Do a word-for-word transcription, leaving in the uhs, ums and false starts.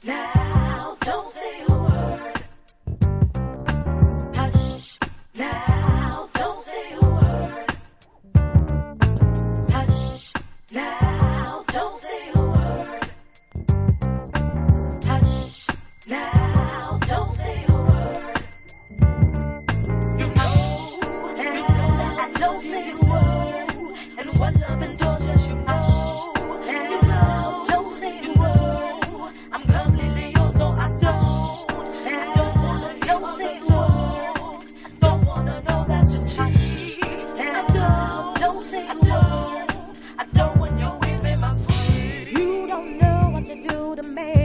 now, don't say a word. Hush, now, don't say a word. Hush, now, don't say a word. Hush, now, don't say a word. You know, you know that I don't say a word. And what love endures, yes, you know. You know, don't say a word. I'm completely yours, no, I don't. I don't wanna, don't say a word. Don't wanna know that you're cheating. I don't, don't say a word. I don't want you with me, my sweet. You don't know what you do to me.